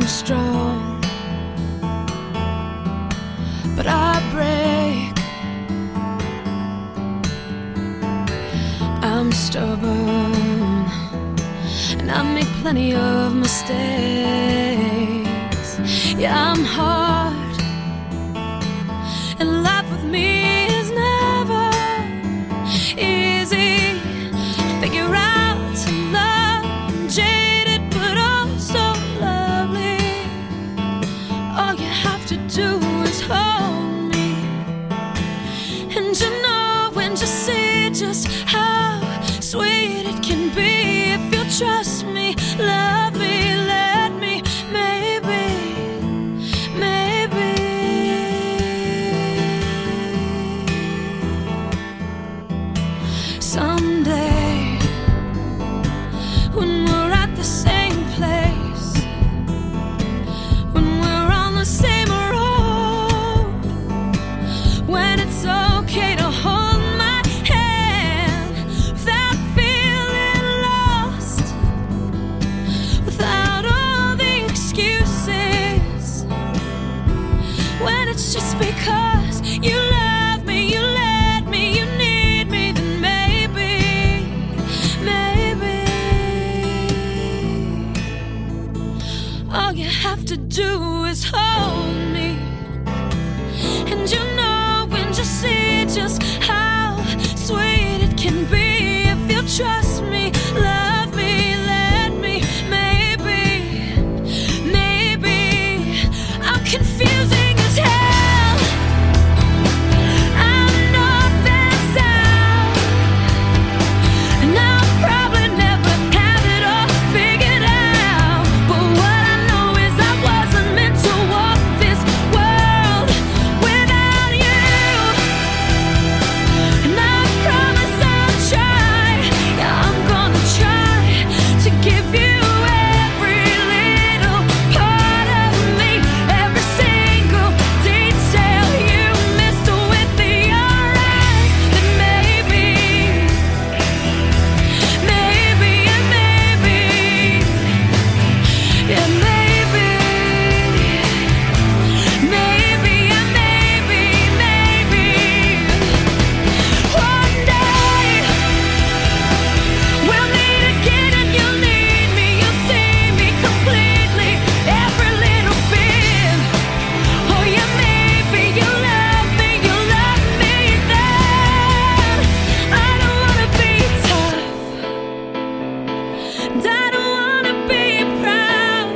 strong, but I break. I'm stubborn, and I make plenty of mistakes. Yeah, I'm hard, and life with me is never easy. Figure out to love, jaded but also lovely. All you have to do is hold me, and you know when you see just how sweet it can be if you trust me, love me, let me, maybe, maybe. Someday, when we're at the same place, when we're on the same road, when it's okay to hold my hand without feeling lost, without all the excuses, when it's just because you love me, you let me, you need me, then maybe, maybe all you have to do is hold me, and you know when you see just how sweet it can be if you trust me, love me, let me, maybe, maybe. I'm confusing as hell, I'm north and south, and I'll probably never have it all figured out, but what I know is I wasn't meant to walk this world without you, and I promise I'll try, yeah, I'm gonna try to give you every little part of me, every single detail you missed with your eyes, that maybe, maybe, and maybe, yeah, maybe, maybe, and maybe, maybe, one day we'll meet again and you'll need me, you'll see me completely, every little bit. Oh yeah, maybe you love me then. I don't wanna be tough, and I don't wanna be proud,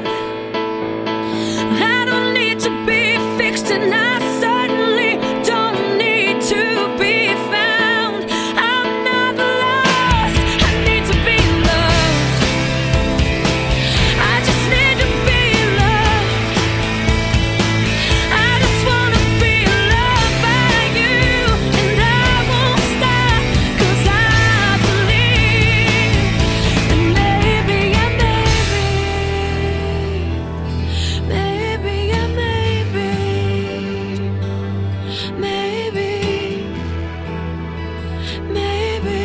I don't need to be fixed, and I certainly don't need to be found. I'm not lost, I need to be loved, I just need to be loved, I just wanna be loved by you, and I won't stop, 'cause I believe, and maybe, yeah, maybe, maybe, yeah, maybe, maybe, maybe.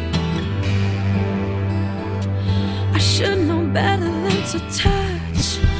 I should know better than to touch